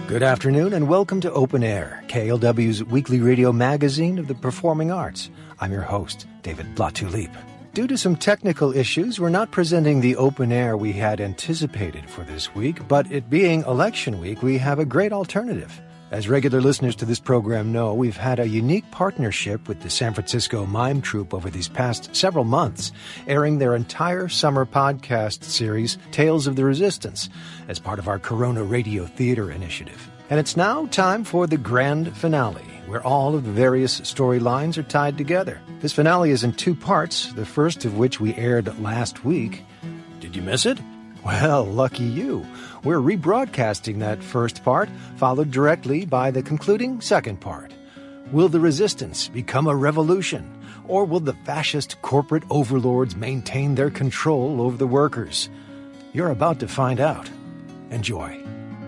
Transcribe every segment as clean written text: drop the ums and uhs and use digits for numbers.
Good afternoon and welcome to Open Air, KLW's weekly radio magazine of the performing arts. I'm your host, David Latulippe. Due to some technical issues, we're not presenting the Open Air we had anticipated for this week, but it being election week, we have a great alternative. As regular listeners to this program know, we've had a unique partnership with the San Francisco Mime Troupe over these past several months, airing their entire summer podcast series, Tales of the Resistance, as part of our Corona Radio Theater initiative. And it's now time for the grand finale, where all of the various storylines are tied together. This finale is in two parts, the first of which we aired last week. Did you miss it? Well, lucky you. We're rebroadcasting that first part, followed directly by the concluding second part. Will the resistance become a revolution, or will the fascist corporate overlords maintain their control over the workers? You're about to find out. Enjoy.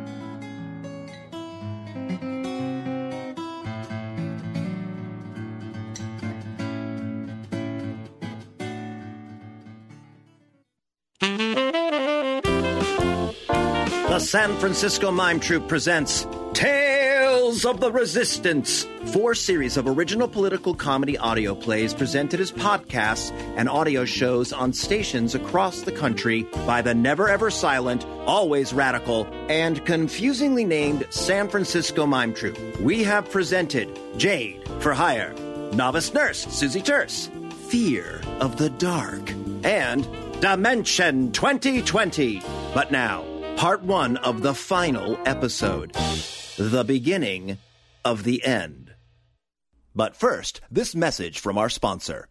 The San Francisco Mime Troupe presents Tales of the Resistance, 4 series of original political comedy audio plays presented as podcasts and audio shows on stations across the country by the never-ever silent, always radical, and confusingly named San Francisco Mime Troupe. We have presented Jade for Hire, Novice Nurse Susie Terse, Fear of the Dark, and Dimension 2020. But now, Part 1 of the final episode, the beginning of the end. But first, this message from our sponsor.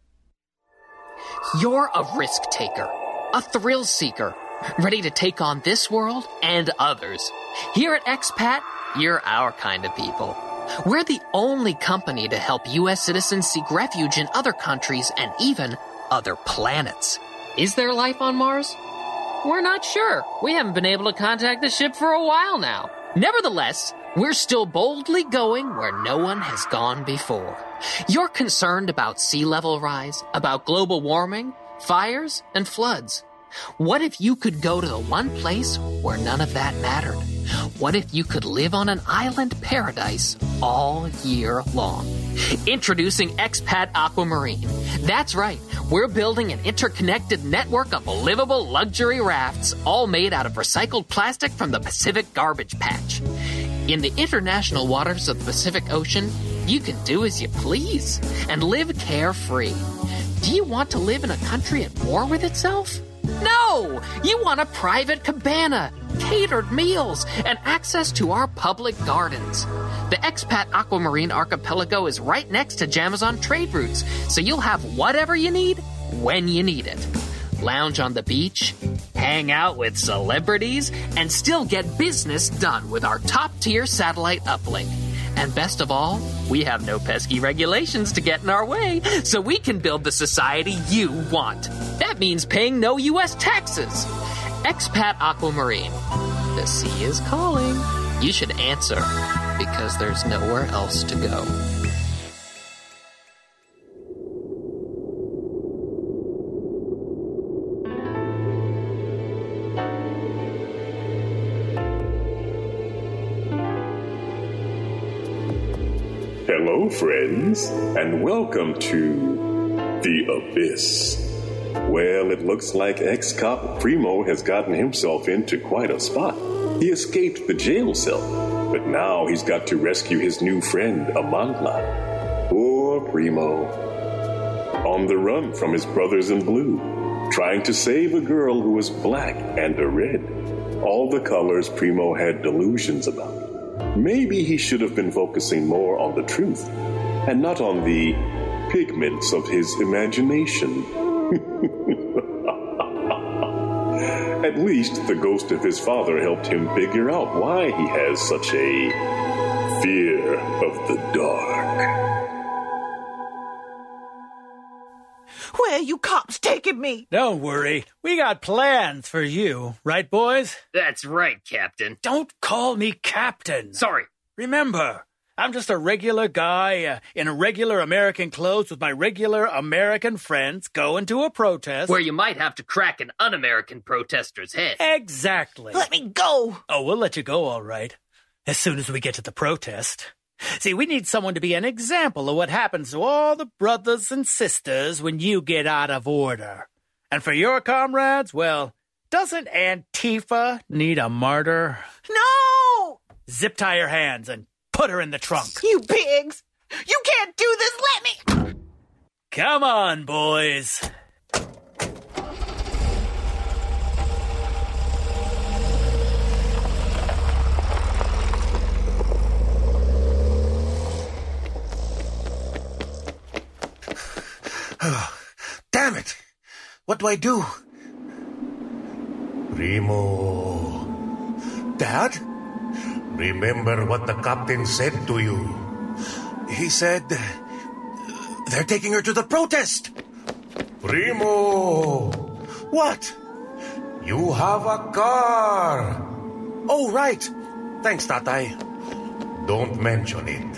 You're a risk taker, a thrill seeker, ready to take on this world and others. Here at Expat, you're our kind of people. We're the only company to help U.S. citizens seek refuge in other countries and even other planets. Is there life on Mars? We're not sure. We haven't been able to contact the ship for a while now. Nevertheless, we're still boldly going where no one has gone before. You're concerned about sea level rise, about global warming, fires, and floods. What if you could go to the one place where none of that mattered? What if you could live on an island paradise all year long? Introducing Expat Aquamarine. That's right, we're building an interconnected network of livable luxury rafts, all made out of recycled plastic from the Pacific Garbage Patch. In the international waters of the Pacific Ocean, you can do as you please and live carefree. Do you want to live in a country at war with itself? No! You want a private cabana, catered meals, and access to our public gardens. The Expat Aquamarine Archipelago is right next to Jamazon trade routes, so you'll have whatever you need when you need it. Lounge on the beach, hang out with celebrities, and still get business done with our top-tier satellite uplink. And best of all, we have no pesky regulations to get in our way, so we can build the society you want. That means paying no U.S. taxes. Expat Aquamarine. The sea is calling. You should answer, because there's nowhere else to go. Hello, friends, and welcome to The Abyss. Well, it looks like ex-cop Primo has gotten himself into quite a spot. He escaped the jail cell, but now he's got to rescue his new friend, Amandla. Poor Primo. On the run from his brothers in blue, trying to save a girl who was black and a red. All the colors Primo had delusions about. Maybe he should have been focusing more on the truth, and not on the pigments of his imagination. At least the ghost of his father helped him figure out why he has such a fear of the dark. Where are you cops taking me? Don't worry. We got plans for you, right, boys? That's right, Captain. Don't call me Captain. Sorry. Remember, I'm just a regular guy in regular American clothes with my regular American friends going to a protest. Where you might have to crack an un-American protester's head. Exactly. Let me go. Oh, we'll let you go, all right. as soon as we get to the protest. See, we need someone to be an example of what happens to all the brothers and sisters when you get out of order. And for your comrades, well, doesn't Antifa need a martyr? No! Zip tie her hands and put her in the trunk. You pigs! You can't do this! Let me... Come on, boys. Damn it! What do I do? Primo. Dad? Remember what the captain said to you. He said... they're taking her to the protest. Primo! What? You have a car. Oh, right. Thanks, Tatay. Don't mention it.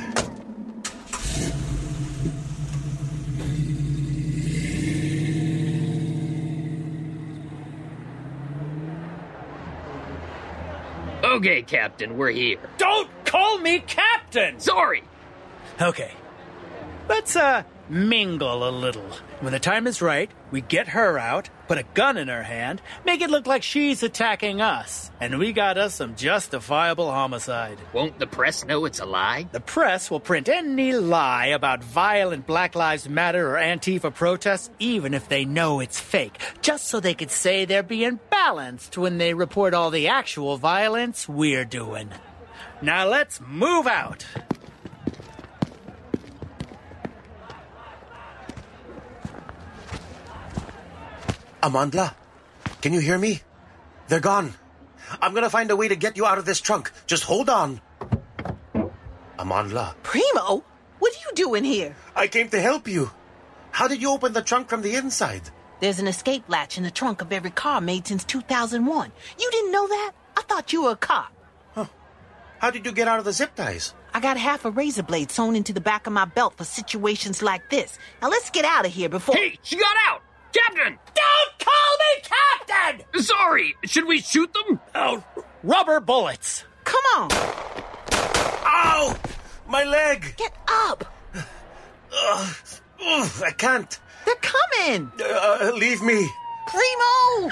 Okay, Captain, we're here. Don't call me Captain! Sorry! Okay. Let's, mingle a little. When the time is right, we get her out, put a gun in her hand, make it look like she's attacking us. And we got us some justifiable homicide. Won't the press know it's a lie? The press will print any lie about violent Black Lives Matter or Antifa protests, even if they know it's fake, just so they could say they're being balanced when they report all the actual violence we're doing. Now let's move out. Amandla, can you hear me? They're gone. I'm gonna find a way to get you out of this trunk. Just hold on. Amandla. Primo? What are you doing here? I came to help you. How did you open the trunk from the inside? There's an escape latch in the trunk of every car made since 2001. You didn't know that? I thought you were a cop. Huh. How did you get out of the zip ties? I got half a razor blade sewn into the back of my belt for situations like this. Now let's get out of here before... Hey, she got out! Captain! Don't call me Captain! Sorry, should we shoot them? Oh, rubber bullets. Come on! Ow! My leg! Get up! I can't. They're coming! Leave me. Primo!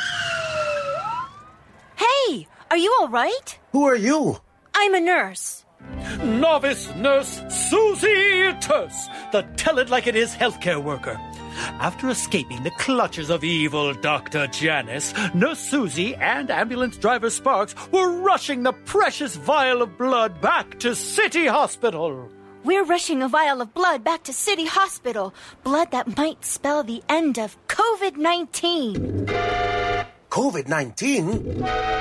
Hey, are you all right? Who are you? I'm a nurse. Novice Nurse Susie Terse, the tell-it-like-it-is healthcare worker. After escaping the clutches of evil Dr. Janice, Nurse Susie and ambulance driver Sparks were rushing the precious vial of blood back to City Hospital. We're rushing a vial of blood back to City Hospital. Blood that might spell the end of COVID-19. COVID-19?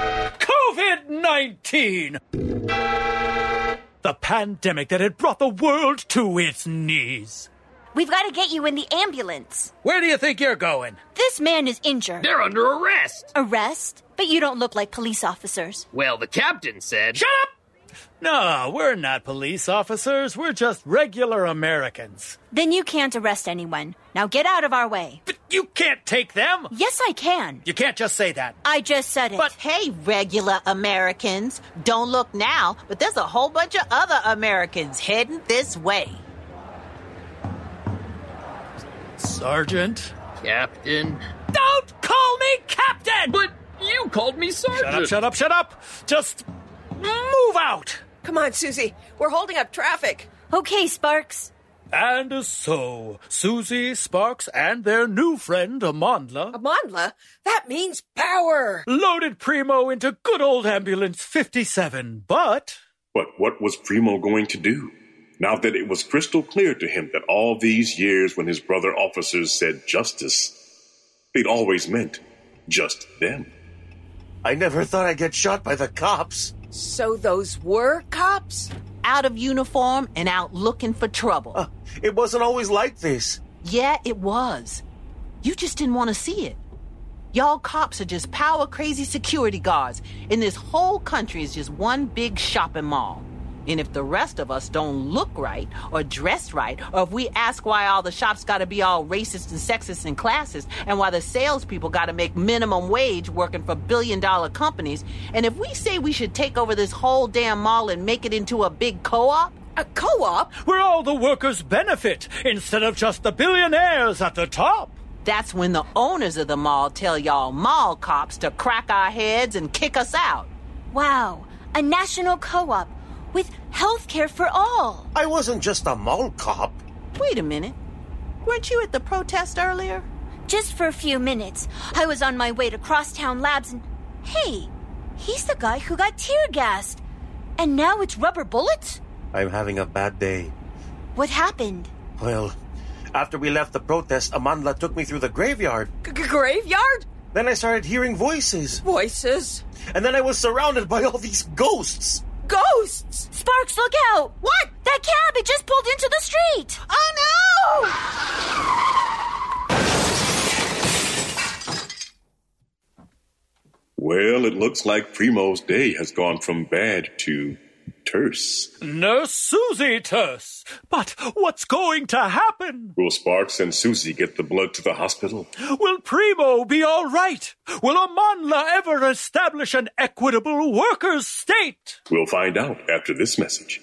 COVID-19! The pandemic that had brought the world to its knees. We've got to get you in the ambulance. Where do you think you're going? This man is injured. They're under arrest. Arrest? But you don't look like police officers. Well, the captain said... Shut up! No, we're not police officers. We're just regular Americans. Then you can't arrest anyone. Now get out of our way. But you can't take them. Yes, I can. You can't just say that. I just said it. But hey, regular Americans, don't look now, but there's a whole bunch of other Americans heading this way. Sergeant? Captain? Don't call me Captain! But you called me Sergeant. Shut up, shut up, shut up! Just move out! Come on, Susie. We're holding up traffic. Okay, Sparks. And so, Susie, Sparks, and their new friend, Amandla... Amandla? That means power! ...loaded Primo into good old Ambulance 57, but... But what was Primo going to do? Now that it was crystal clear to him that all these years when his brother officers said justice, they'd always meant just them. I never thought I'd get shot by the cops. So those were cops? Out of uniform and out looking for trouble. It wasn't always like this. Yeah, it was. You just didn't want to see it. Y'all cops are just power-crazy security guards, and this whole country is just one big shopping mall. And if the rest of us don't look right or dress right, or if we ask why all the shops got to be all racist and sexist and classist, and why the salespeople got to make minimum wage working for billion-dollar companies, and if we say we should take over this whole damn mall and make it into a big co-op... A co-op? Where all the workers benefit instead of just the billionaires at the top. That's when the owners of the mall tell y'all mall cops to crack our heads and kick us out. Wow, a national co-op with healthcare for all. I wasn't just a mall cop. Wait a minute. Weren't you at the protest earlier? Just for a few minutes. I was on my way to Crosstown Labs and... Hey, he's the guy who got tear-gassed. And now it's rubber bullets? I'm having a bad day. What happened? Well, after we left the protest, Amandla took me through the graveyard. Graveyard? Then I started hearing voices. Voices? And then I was surrounded by all these ghosts. Ghosts? Sparks, look out! What? That cab, it just pulled into the street! Oh, no! Well, it looks like Primo's day has gone from bad to terse. Nurse Susie Terse. But what's going to happen? Will Sparks and Susie get the blood to the hospital? Will Primo be all right? Will Amandla ever establish an equitable workers' state? We'll find out after this message.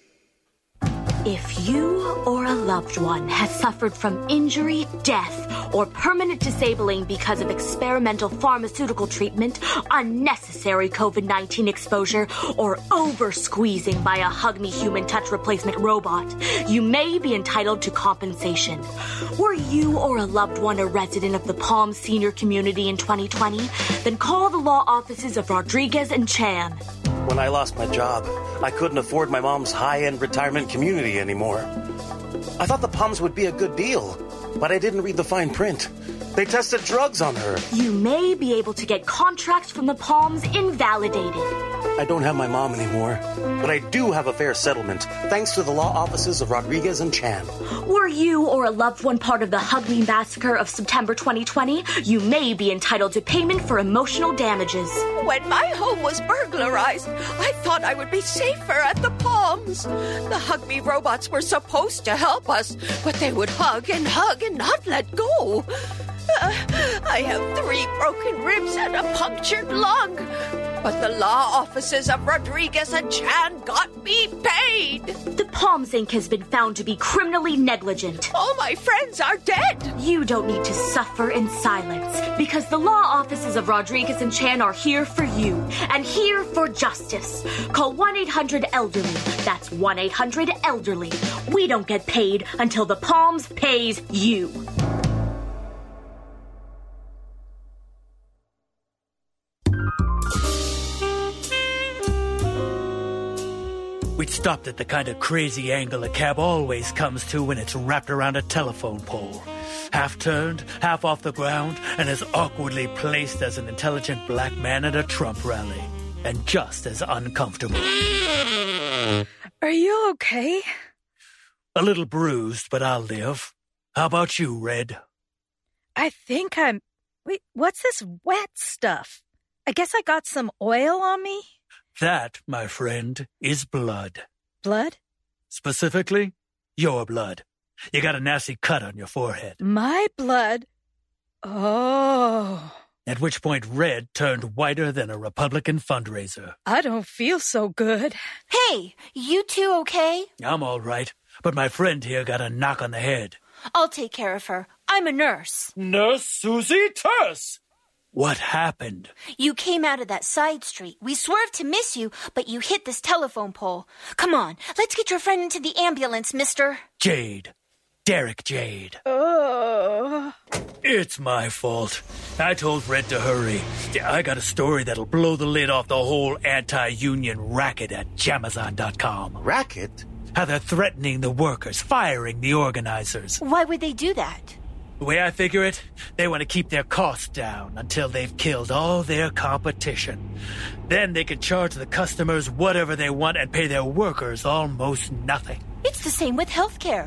If you or a loved one has suffered from injury, death, or permanent disabling because of experimental pharmaceutical treatment, unnecessary COVID-19 exposure, or over-squeezing by a Hug Me Human Touch replacement robot, you may be entitled to compensation. Were you or a loved one a resident of the Palm senior community in 2020? Then call the law offices of Rodriguez and Chan. When I lost my job, I couldn't afford my mom's high-end retirement community anymore. I thought the Palms would be a good deal, but I didn't read the fine print. They tested drugs on her. You may be able to get contracts from the Palms invalidated. I don't have my mom anymore, but I do have a fair settlement, thanks to the law offices of Rodriguez and Chan. Were you or a loved one part of the Hug Me massacre of September 2020? You may be entitled to payment for emotional damages. When my home was burglarized, I thought I would be safer at the Palms. The Hug Me robots were supposed to help us, but they would hug and not let go. I have 3 broken ribs and a punctured lung. But the law offices of Rodriguez and Chan got me paid. The Palms Inc. has been found to be criminally negligent. All my friends are dead. You don't need to suffer in silence, because the law offices of Rodriguez and Chan are here for you, and here for justice. Call 1-800-ELDERLY. That's 1-800-ELDERLY. We don't get paid until the Palms pays you. We'd stopped at the kind of crazy angle a cab always comes to when it's wrapped around a telephone pole. Half turned, half off the ground, and as awkwardly placed as an intelligent black man at a Trump rally. And just as uncomfortable. Are you okay? A little bruised, but I'll live. How about you, Red? I think I'm... Wait, what's this wet stuff? I guess I got some oil on me? That, my friend, is blood. Blood? Specifically, your blood. You got a nasty cut on your forehead. My blood? Oh. At which point Red turned whiter than a Republican fundraiser. I don't feel so good. Hey, you two okay? I'm all right, but my friend here got a knock on the head. I'll take care of her. I'm a nurse. Nurse Susie Terse! What happened? You came out of that side street. We swerved to miss you, but you hit this telephone pole. Come on, let's get your friend into the ambulance, mister. Jade. Derek Jade. Oh. It's my fault. I told Red to hurry. I got a story that'll blow the lid off the whole anti-union racket at Jamazon.com. Racket? How they're threatening the workers, firing the organizers. Why would they do that? The way I figure it, they want to keep their costs down until they've killed all their competition. Then they can charge the customers whatever they want and pay their workers almost nothing. It's the same with healthcare.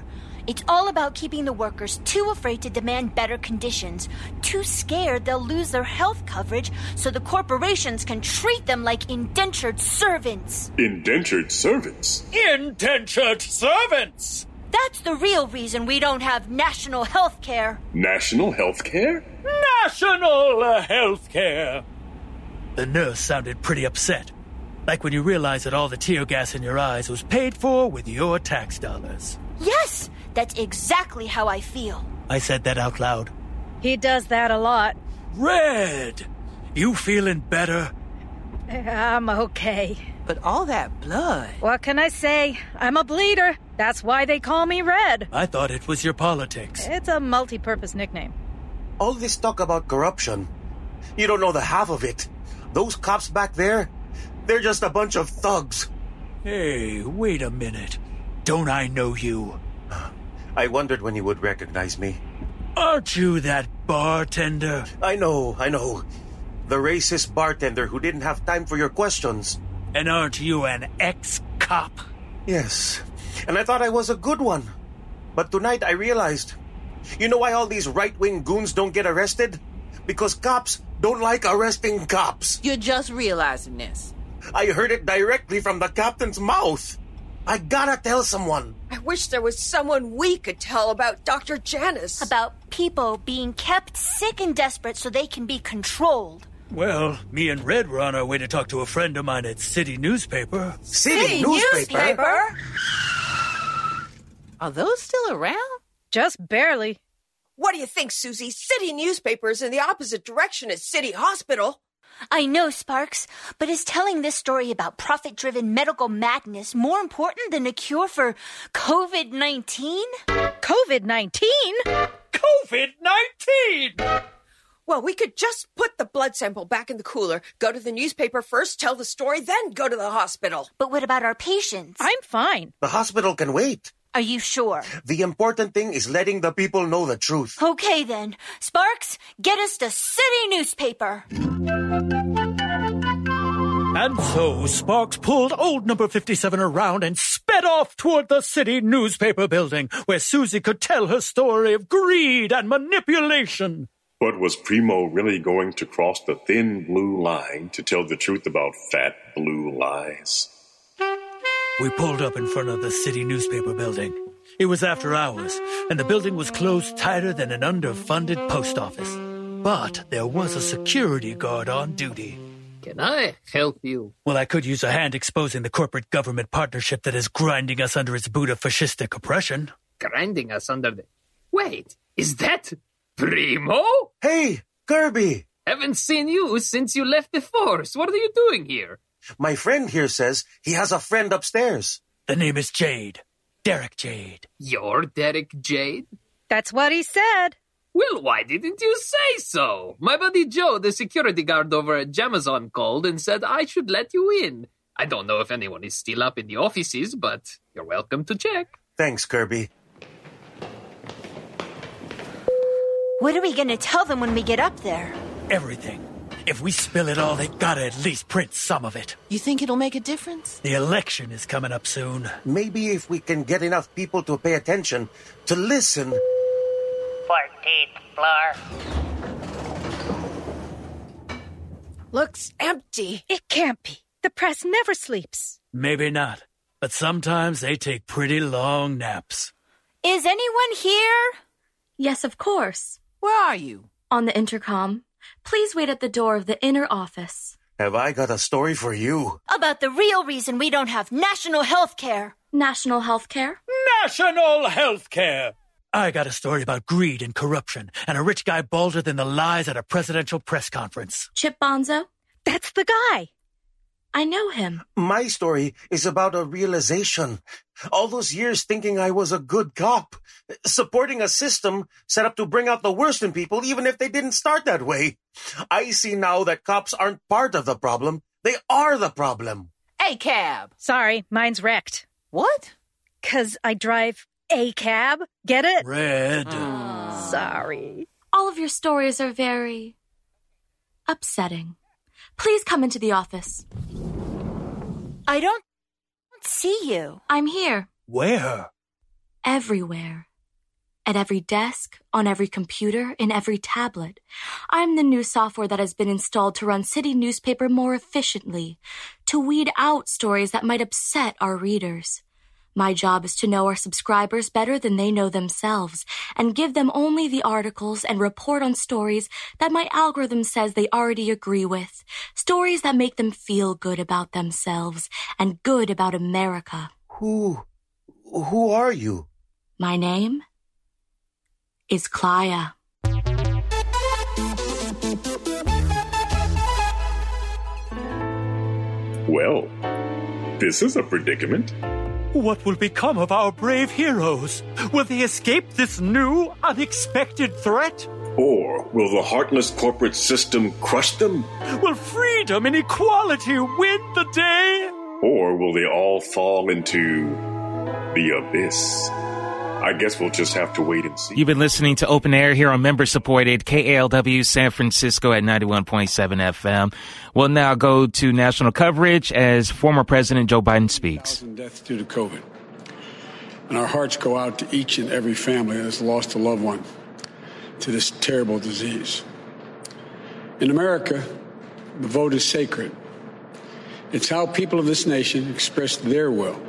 It's all about keeping the workers too afraid to demand better conditions, too scared they'll lose their health coverage so the corporations can treat them like indentured servants. Indentured servants? Indentured servants! That's the real reason we don't have national health care. National health care? National health care! The nurse sounded pretty upset. Like when you realize that all the tear gas in your eyes was paid for with your tax dollars. Yes, that's exactly how I feel. I said that out loud. He does that a lot. Red! You feeling better? I'm okay. But all that blood. What can I say? I'm a bleeder. That's why they call me Red. I thought it was your politics. It's a multi-purpose nickname. All this talk about corruption, you don't know the half of it. Those cops back there, they're just a bunch of thugs. Hey, wait a minute. Don't I know you? I wondered when you would recognize me. Aren't you that bartender? I know. The racist bartender who didn't have time for your questions. And aren't you an ex-cop? Yes, and I thought I was a good one. But tonight I realized, you know why all these right-wing goons don't get arrested? Because cops don't like arresting cops. You're just realizing this. I heard it directly from the captain's mouth. I gotta tell someone. I wish there was someone we could tell about Dr. Janice. About people being kept sick and desperate so they can be controlled. Well, me and Red were on our way to talk to a friend of mine at City Newspaper. City Newspaper? Are those still around? Just barely. What do you think, Susie? City Newspaper is in the opposite direction as City Hospital. I know, Sparks, but is telling this story about profit-driven medical madness more important than a cure for COVID-19? COVID-19? COVID-19! Well, we could just put the blood sample back in the cooler, go to the newspaper first, tell the story, then go to the hospital. But what about our patients? I'm fine. The hospital can wait. Are you sure? The important thing is letting the people know the truth. Okay, then. Sparks, get us to City Newspaper. And so Sparks pulled old number 57 around and sped off toward the City Newspaper building, where Susie could tell her story of greed and manipulation. But was Primo really going to cross the thin blue line to tell the truth about fat blue lies? We pulled up in front of the City Newspaper building. It was after hours, and the building was closed tighter than an underfunded post office. But there was a security guard on duty. Can I help you? Well, I could use a hand exposing the corporate government partnership that is grinding us under its boot of fascistic oppression. Grinding us under the... Wait, is that Primo? Hey, Kirby! Haven't seen you since you left the force. What are you doing here? My friend here says he has a friend upstairs. The name is Jade. Derek Jade. You're Derek Jade? That's what he said. Well, why didn't you say so? My buddy Joe, the security guard over at Jamazon, called and said I should let you in. I don't know if anyone is still up in the offices, but you're welcome to check. Thanks, Kirby. What are we going to tell them when we get up there? Everything. If we spill it all, they gotta at least print some of it. You think it'll make a difference? The election is coming up soon. Maybe if we can get enough people to pay attention, to listen. 14th floor. Looks empty. It can't be. The press never sleeps. Maybe not, but sometimes they take pretty long naps. Is anyone here? Yes, of course. Where are you? On the intercom. Please wait at the door of the inner office. Have I got a story for you? About the real reason we don't have national health care. National health care? National health care! I got a story about greed and corruption and a rich guy bolder than the lies at a presidential press conference. Chip Bonzo? That's the guy. I know him. My story is about a realization. All those years thinking I was a good cop, supporting a system set up to bring out the worst in people even if they didn't start that way. I see now that cops aren't part of the problem. They are the problem. A cab. Sorry, mine's wrecked. What? 'Cause I drive a cab. Get it? Red. Sorry. All of your stories are very upsetting. Please come into the office. I don't see you. I'm here. Where? Everywhere. at every desk, on every computer, in every tablet. I'm the new software that has been installed to run city newspaper more efficiently, to weed out stories that might upset our readers. My job is to know our subscribers better than they know themselves and give them only the articles and report on stories that my algorithm says they already agree with, stories that make them feel good about themselves and good about America. Who are you? My name is Klaya. Well, this is a predicament. What will become of our brave heroes? Will they escape this new, unexpected threat? Or will the heartless corporate system crush them? Will freedom and equality win the day? Or will they all fall into the abyss? I guess we'll just have to wait and see. You've been listening to Open Air here on member-supported KALW San Francisco at 91.7 FM. We'll now go to national coverage as former President Joe Biden speaks. Deaths due to COVID. And our hearts go out to each and every family that has lost a loved one to this terrible disease. In America, the vote is sacred. It's how people of this nation express their will.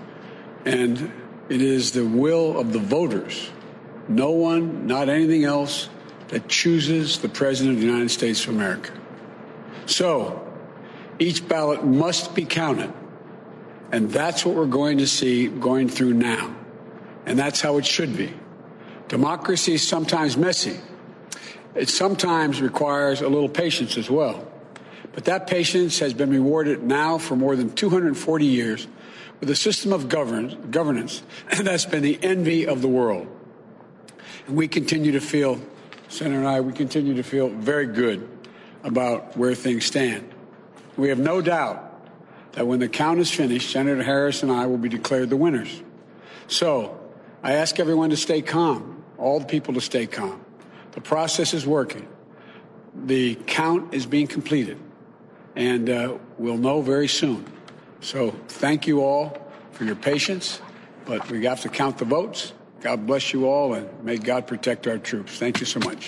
And it is the will of the voters, no one, not anything else, that chooses the President of the United States of America. So, each ballot must be counted. And that's what we're going to see going through now. And that's how it should be. Democracy is sometimes messy. It sometimes requires a little patience as well. But that patience has been rewarded now for more than 240 years with a system of governance that's been the envy of the world. And we continue to feel, Senator and I, we continue to feel very good about where things stand. We have no doubt that when the count is finished, Senator Harris and I will be declared the winners. So I ask everyone to stay calm, all the people to stay calm. The process is working. The count is being completed, and we'll know very soon. So thank you all for your patience, but we have to count the votes. God bless you all, and may God protect our troops. Thank you so much.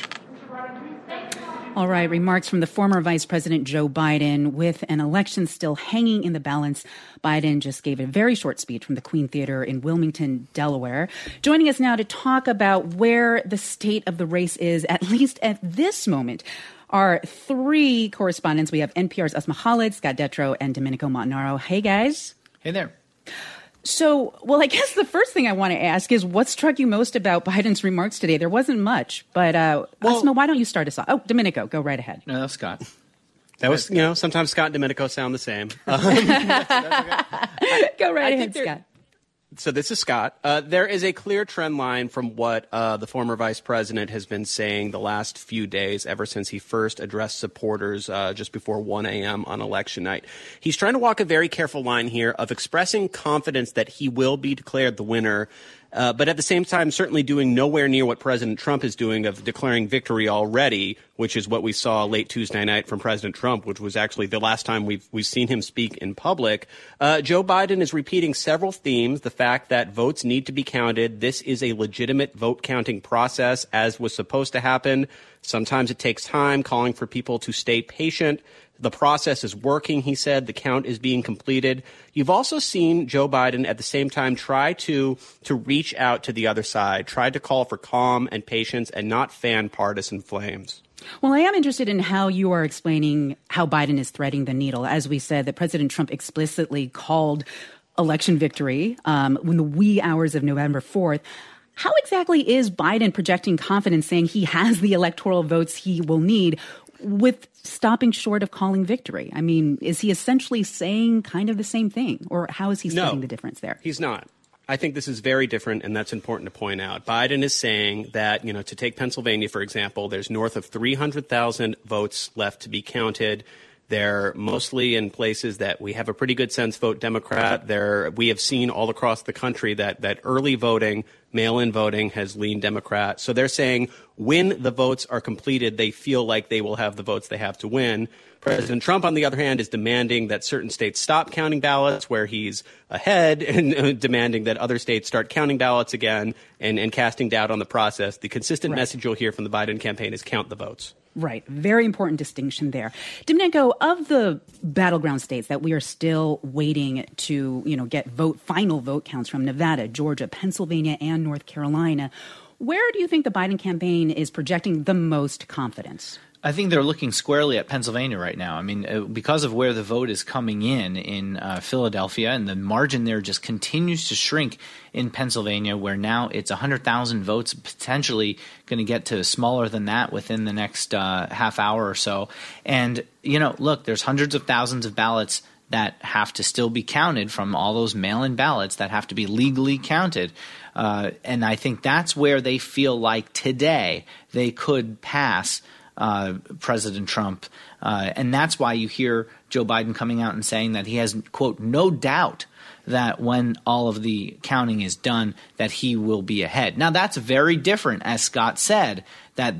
All right, remarks from the former Vice President Joe Biden. With an election still hanging in the balance, Biden just gave a very short speech from the Queen Theater in Wilmington, Delaware. Joining us now to talk about where the state of the race is, at least at this moment, are three correspondents. We have NPR's Asma Khalid, Scott Detrow, and Domenico Montanaro. Hey, guys. Hey there. So, well, I guess the first thing I want to ask is what struck you most about Biden's remarks today? There wasn't much, but Asma, why don't you start us off? Oh, Domenico, go right ahead. No, Scott. That was, sometimes Scott and Domenico sound the same. Go right ahead, Scott. So this is Scott. There is a clear trend line from what the former vice president has been saying the last few days, ever since he first addressed supporters just before 1 a.m. on election night. He's trying to walk a very careful line here of expressing confidence that he will be declared the winner, but at the same time certainly doing nowhere near what President Trump is doing of declaring victory already, which is what we saw late Tuesday night from President Trump, which was actually the last time we've seen him speak in public. Joe Biden is repeating several themes. The fact that votes need to be counted. This is a legitimate vote counting process, as was supposed to happen. Sometimes it takes time, calling for people to stay patient. The process is working, he said. The count is being completed. You've also seen Joe Biden at the same time try to reach out to the other side, try to call for calm and patience and not fan partisan flames. Well, I am interested in how you are explaining how Biden is threading the needle. As we said, that President Trump explicitly called election victory in the wee hours of November 4th. How exactly is Biden projecting confidence, saying he has the electoral votes he will need, with stopping short of calling victory? I mean, is he essentially saying kind of the same thing, or how is he splitting the difference there? He's not. I think this is very different, and that's important to point out. Biden is saying that, to take Pennsylvania, for example, there's north of 300,000 votes left to be counted. They're mostly in places that we have a pretty good sense vote Democrat. We have seen all across the country that early voting, mail-in voting has leaned Democrat. So they're saying when the votes are completed, they feel like they will have the votes they have to win. President Trump, on the other hand, is demanding that certain states stop counting ballots where he's ahead and demanding that other states start counting ballots again and casting doubt on the process. The consistent message you'll hear from the Biden campaign is count the votes. Right. Very important distinction there. Domenico, of the battleground states that we are still waiting to, get final vote counts from, Nevada, Georgia, Pennsylvania, and North Carolina, where do you think the Biden campaign is projecting the most confidence? I think they're looking squarely at Pennsylvania right now. I mean, because of where the vote is coming in Philadelphia, and the margin there just continues to shrink in Pennsylvania, where now it's 100,000 votes, potentially going to get to smaller than that within the next half hour or so. And, look, there's hundreds of thousands of ballots that have to still be counted from all those mail-in ballots that have to be legally counted. And I think that's where they feel like today they could pass President Trump. And that's why you hear Joe Biden coming out and saying that he has, quote, no doubt that when all of the counting is done, that he will be ahead. Now, that's very different, as Scott said, that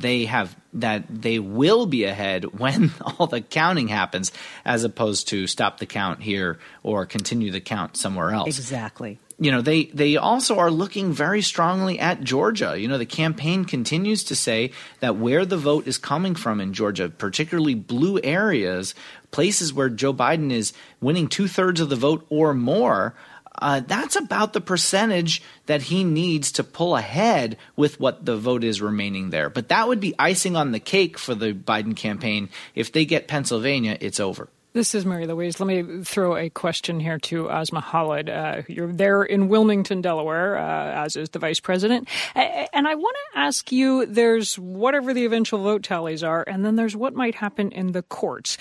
they will be ahead when all the counting happens, as opposed to stop the count here or continue the count somewhere else. Exactly. They also are looking very strongly at Georgia. The campaign continues to say that where the vote is coming from in Georgia, particularly blue areas, places where Joe Biden is winning 2/3 of the vote or more, that's about the percentage that he needs to pull ahead with what the vote is remaining there. But that would be icing on the cake for the Biden campaign. If they get Pennsylvania, it's over. This is Mary Louise. Let me throw a question here to Asma Khalid. You're there in Wilmington, Delaware, as is the vice president. And I want to ask you, there's whatever the eventual vote tallies are, and then there's what might happen in the courts.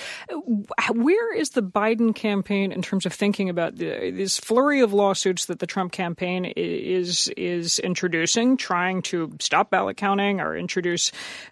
Where is the Biden campaign in terms of thinking about this flurry of lawsuits that the Trump campaign is introducing, trying to stop ballot counting or introduce,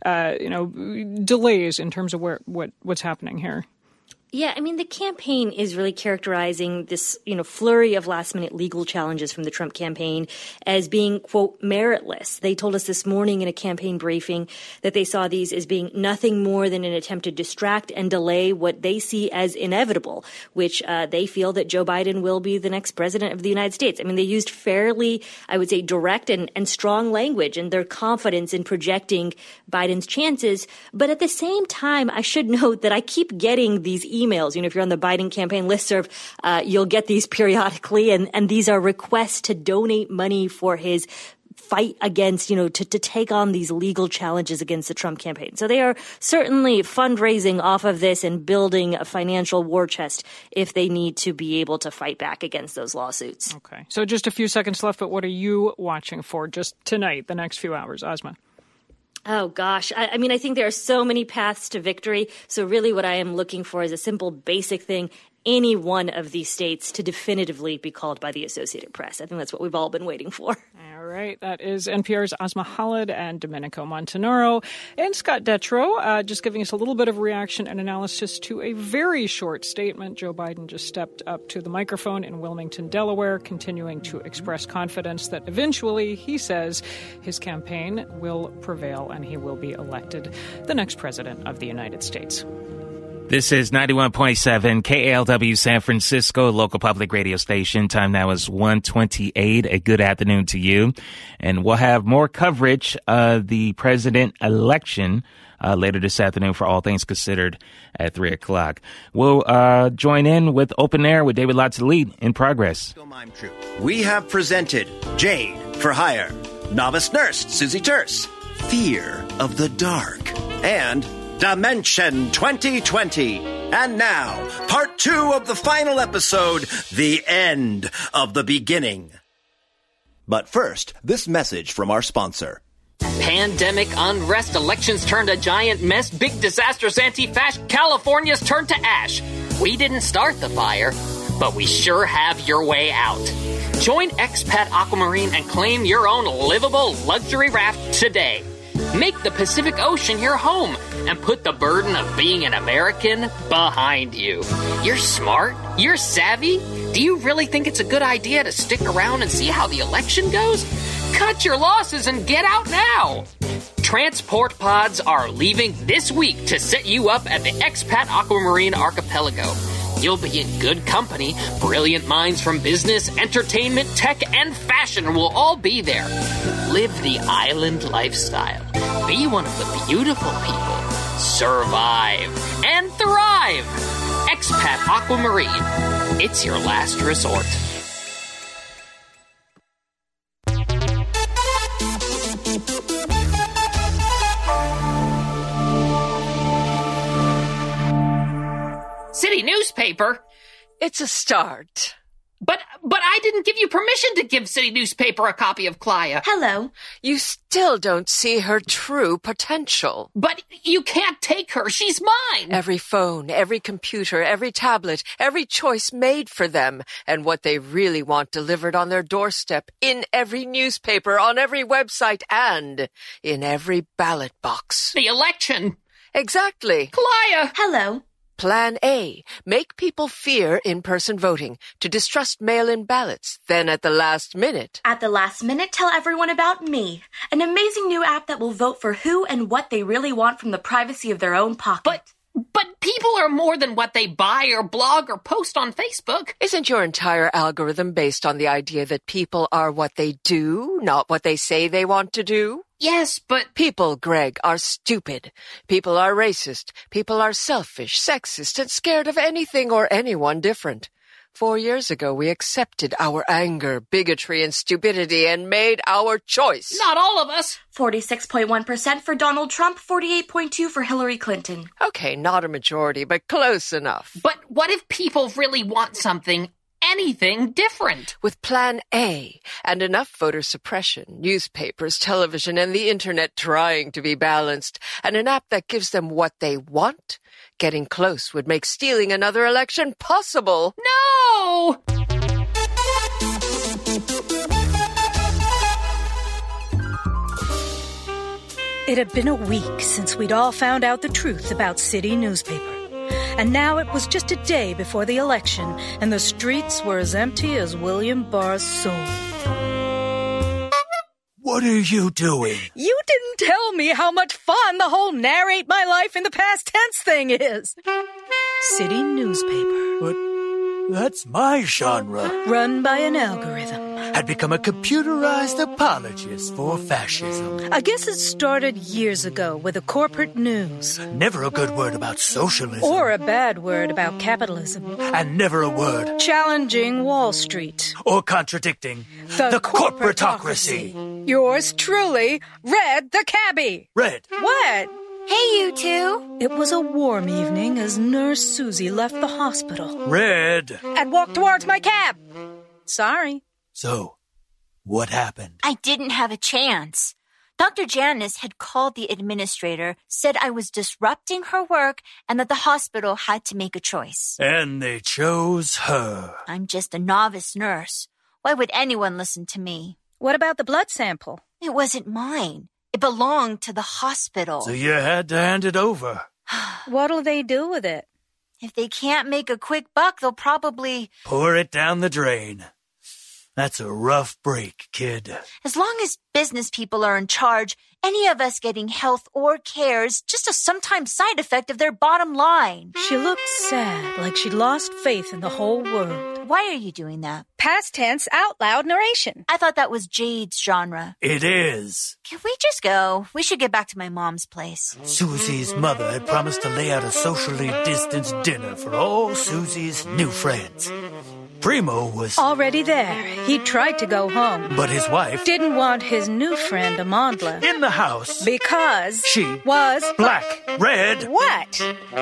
delays in terms of what's happening here? Yeah, I mean, the campaign is really characterizing this, flurry of last-minute legal challenges from the Trump campaign as being, quote, meritless. They told us this morning in a campaign briefing that they saw these as being nothing more than an attempt to distract and delay what they see as inevitable, which they feel that Joe Biden will be the next president of the United States. I mean, they used fairly, I would say, direct and strong language in their confidence in projecting Biden's chances. But at the same time, I should note that I keep getting these emails. If you're on the Biden campaign listserv, you'll get these periodically, and these are requests to donate money for his fight against, to take on these legal challenges against the Trump campaign. So they are certainly fundraising off of this and building a financial war chest if they need to be able to fight back against those lawsuits. Okay. So just a few seconds left, but what are you watching for just tonight, the next few hours, Asma? Oh, gosh. I mean, I think there are so many paths to victory. So really what I am looking for is a simple, basic thing. Any one of these states to definitively be called by the Associated Press. I think that's what we've all been waiting for. All right. That is NPR's Asma Khalid and Domenico Montanaro and Scott Detrow just giving us a little bit of reaction and analysis to a very short statement. Joe Biden just stepped up to the microphone in Wilmington, Delaware, continuing to express confidence that eventually, he says, his campaign will prevail and he will be elected the next president of the United States. This is 91.7 KALW San Francisco, local public radio station. Time now is 1:28. A good afternoon to you. And we'll have more coverage of the president election later this afternoon for All Things Considered at 3 o'clock. We'll join in with Open Air with David Latulippe in progress. We have presented Jade for Hire, Novice Nurse Susie Terse, Fear of the Dark, and Dimension 2020. And now, part 2 of the final episode, The End of the Beginning. But first, this message from our sponsor. Pandemic, unrest, elections turned a giant mess, big disasters, anti-fash, California's turned to ash. We didn't start the fire, but we sure have your way out. Join Expat Aquamarine and claim your own livable luxury raft today. Make the Pacific Ocean your home and put the burden of being an American behind you. You're smart. You're savvy. Do you really think it's a good idea to stick around and see how the election goes? Cut your losses and get out now. Transport pods are leaving this week to set you up at the Expat Aquamarine Archipelago. You'll be in good company. Brilliant minds from business, entertainment, tech, and fashion will all be there. Live the island lifestyle. Be one of the beautiful people. Survive and thrive. Expat Aquamarine. It's your last resort. City newspaper? It's a start. But I didn't give you permission to give City newspaper a copy of Clio. Hello. You still don't see her true potential. But you can't take her. She's mine. Every phone, every computer, every tablet, every choice made for them, and what they really want delivered on their doorstep, in every newspaper, on every website, and in every ballot box. The election. Exactly. Clio. Hello. Plan A, make people fear in-person voting, to distrust mail-in ballots. Then at the last minute, tell everyone about Me, an amazing new app that will vote for who and what they really want from the privacy of their own pocket. But people are more than what they buy or blog or post on Facebook. Isn't your entire algorithm based on the idea that people are what they do, not what they say they want to do? Yes, but... People, Greg, are stupid. People are racist. People are selfish, sexist, and scared of anything or anyone different. 4 years ago, we accepted our anger, bigotry, and stupidity and made our choice. Not all of us. 46.1% for Donald Trump, 48.2% for Hillary Clinton. Okay, not a majority, but close enough. But what if people really want something, anything different? With Plan A and enough voter suppression, newspapers, television, and the internet trying to be balanced, and an app that gives them what they want, getting close would make stealing another election possible. No! It had been a week since we'd all found out the truth about City newspaper. And now it was just a day before the election, and the streets were as empty as William Barr's soul. What are you doing? You didn't tell me how much fun the whole narrate my life in the past tense thing is. City newspaper. But that's my genre. Run by an algorithm. Had become a computerized apologist for fascism. I guess it started years ago with the corporate news. Never a good word about socialism. Or a bad word about capitalism. And never a word challenging Wall Street. Or contradicting the corporatocracy. Yours truly, Red the Cabbie. Red. What? Hey, you two. It was a warm evening as Nurse Susie left the hospital. Red. And walked towards my cab. Sorry. So, what happened? I didn't have a chance. Dr. Janice had called the administrator, said I was disrupting her work, and that the hospital had to make a choice. And they chose her. I'm just a novice nurse. Why would anyone listen to me? What about the blood sample? It wasn't mine. It belonged to the hospital. So you had to hand it over. What'll they do with it? If they can't make a quick buck, they'll probably... pour it down the drain. That's a rough break, kid. As long as business people are in charge, any of us getting health or care is just a sometimes side effect of their bottom line. She looked sad, like she'd lost faith in the whole world. Why are you doing that? Past tense, out loud narration. I thought that was Jade's genre. It is. Can we just go? We should get back to my mom's place. Susie's mother had promised to lay out a socially distanced dinner for all Susie's new friends. Primo was already there. He tried to go home. But his wife didn't want his new friend Amandla in the house because she was black. Red. What?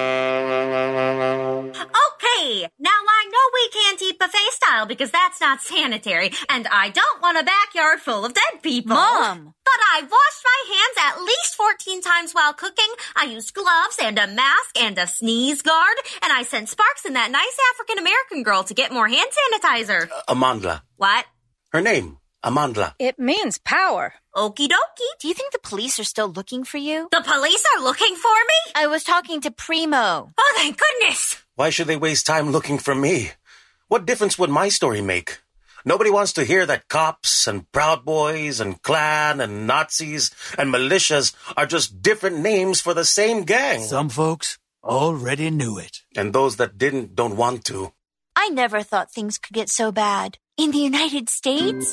Okay, now I know we can't eat buffet style because that's not sanitary, and I don't want a backyard full of dead people. Mom! But I washed my hands at least 14 times while cooking. I used gloves and a mask and a sneeze guard, and I sent Sparks and that nice African-American girl to get more hand sanitizer. Amandla. What? Her name. Amandla. It means power. Okie dokie. Do you think the police are still looking for you? The police are looking for me? I was talking to Primo. Oh, thank goodness. Why should they waste time looking for me? What difference would my story make? Nobody wants to hear that cops and Proud Boys and Klan and Nazis and militias are just different names for the same gang. Some folks already knew it. And those that didn't don't want to. I never thought things could get so bad. In the United States?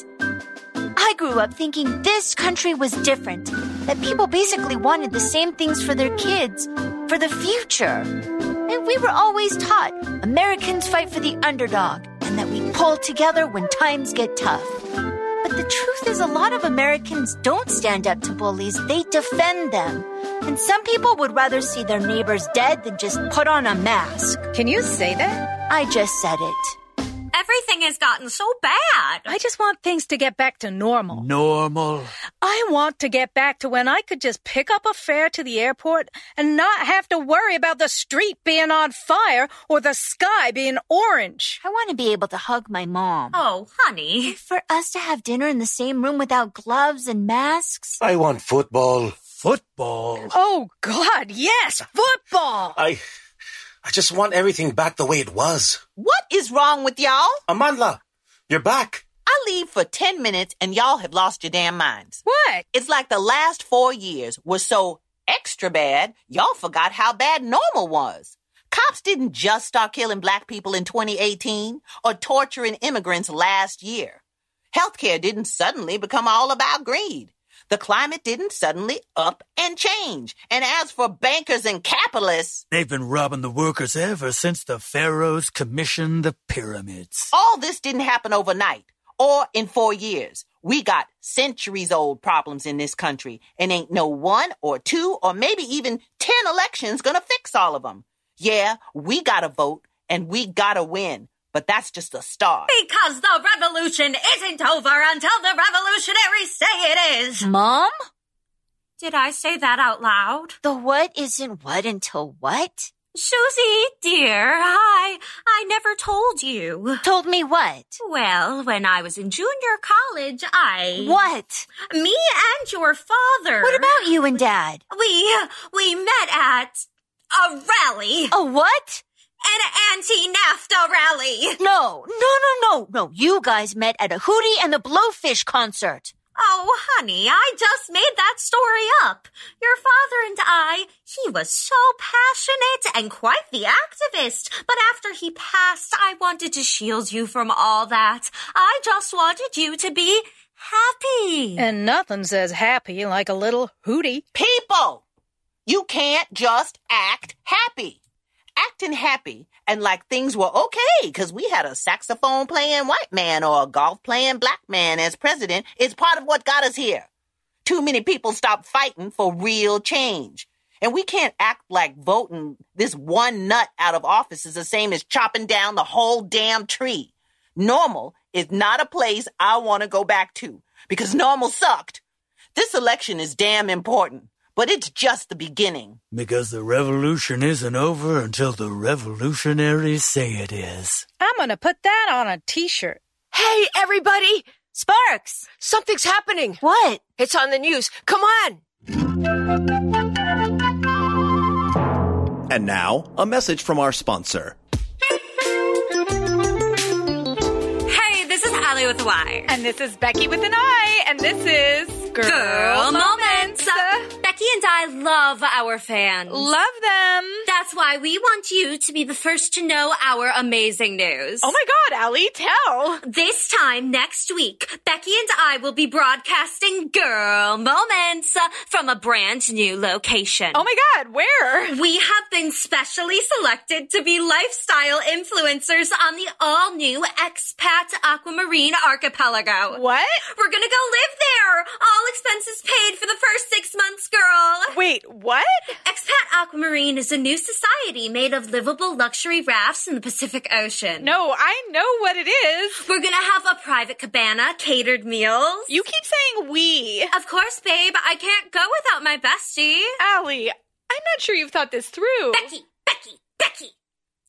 I grew up thinking this country was different, that people basically wanted the same things for their kids, for the future. And we were always taught Americans fight for the underdog and that we pull together when times get tough. But the truth is a lot of Americans don't stand up to bullies, they defend them. And some people would rather see their neighbors dead than just put on a mask. Can you say that? I just said it. Everything has gotten so bad. I just want things to get back to normal. Normal. I want to get back to when I could just pick up a fare to the airport and not have to worry about the street being on fire or the sky being orange. I want to be able to hug my mom. Oh, honey. For us to have dinner in the same room without gloves and masks. I want football. Football? Oh, God, yes, football! I just want everything back the way it was. What is wrong with y'all? Amandla, you're back. I leave for 10 minutes and y'all have lost your damn minds. What? It's like the last 4 years were so extra bad, y'all forgot how bad normal was. Cops didn't just start killing black people in 2018 or torturing immigrants last year. Healthcare didn't suddenly become all about greed. The climate didn't suddenly up and change. And as for bankers and capitalists... They've been robbing the workers ever since the pharaohs commissioned the pyramids. All this didn't happen overnight or in 4 years. We got centuries-old problems in this country, and ain't no 1 or 2 or maybe even 10 elections gonna fix all of them. Yeah, we gotta vote, and we gotta win. But that's just a start. Because the revolution isn't over until the revolutionaries say it is. Mom? Did I say that out loud? The what isn't what until what? Susie, dear, I never told you. Told me what? Well, when I was in junior college, What? Me and your father. What about you and Dad? We met at a rally. A what? An anti-NAFTA rally. No. You guys met at a Hootie and the Blowfish concert. Oh, honey, I just made that story up. Your father and he was so passionate and quite the activist. But after he passed, I wanted to shield you from all that. I just wanted you to be happy. And nothing says happy like a little Hootie. People! You can't just act happy. Acting happy and like things were okay because we had a saxophone-playing white man or a golf-playing black man as president is part of what got us here. Too many people stopped fighting for real change. And we can't act like voting this one nut out of office is the same as chopping down the whole damn tree. Normal is not a place I want to go back to because normal sucked. This election is damn important. But it's just the beginning. Because the revolution isn't over until the revolutionaries say it is. I'm gonna put that on a t-shirt. Hey, everybody! Sparks! Something's happening. What? It's on the news. Come on! And now, a message from our sponsor. Hey, this is Allie with a Y. And this is Becky with an I. And this is Girl Moments. Becky and I love our fans. Love them. That's why we want you to be the first to know our amazing news. Oh my God, Allie, tell. This time next week, Becky and I will be broadcasting Girl Moments from a brand new location. Oh my God, where? We have been specially selected to be lifestyle influencers on the all-new Expat Aquamarine Archipelago. What? We're gonna go live there. All expenses paid for the first 6 months, girl. Wait, what? Expat Aquamarine is a new society made of livable luxury rafts in the Pacific Ocean. No, I know what it is. We're gonna have a private cabana, catered meals. You keep saying we. Of course, babe. I can't go without my bestie. Allie, I'm not sure you've thought this through. Becky.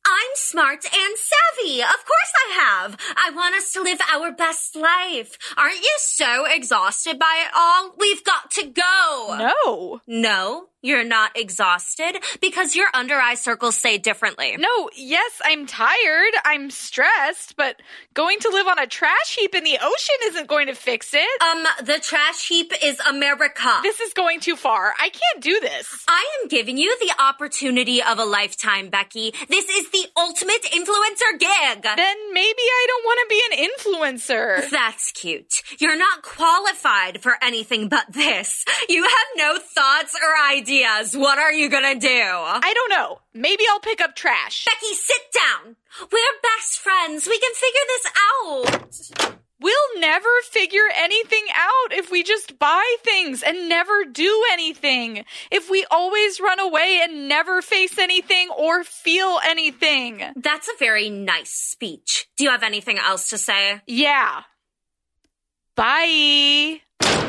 I'm smart and savvy. Of course I have. I want us to live our best life. Aren't you so exhausted by it all? We've got to go. No. No, you're not exhausted because your under-eye circles say differently. No, yes, I'm tired. I'm stressed, but going to live on a trash heap in the ocean isn't going to fix it. The trash heap is America. This is going too far. I can't do this. I am giving you the opportunity of a lifetime, Becky. This is the ultimate influencer gig. Then maybe I don't want to be an influencer. That's cute. You're not qualified for anything but this. You have no thoughts or ideas. What are you gonna do? I don't know. Maybe I'll pick up trash. Becky, sit down. We're best friends. We can figure this out. We'll never figure anything out if we just buy things and never do anything. If we always run away and never face anything or feel anything. That's a very nice speech. Do you have anything else to say? Yeah. Bye.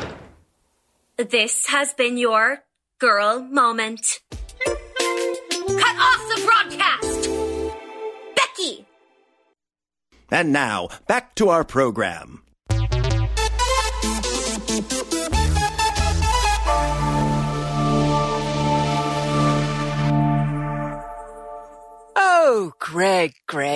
This has been your girl moment. Cut off the broadcast! Becky! And now, back to our program. Oh, Greg.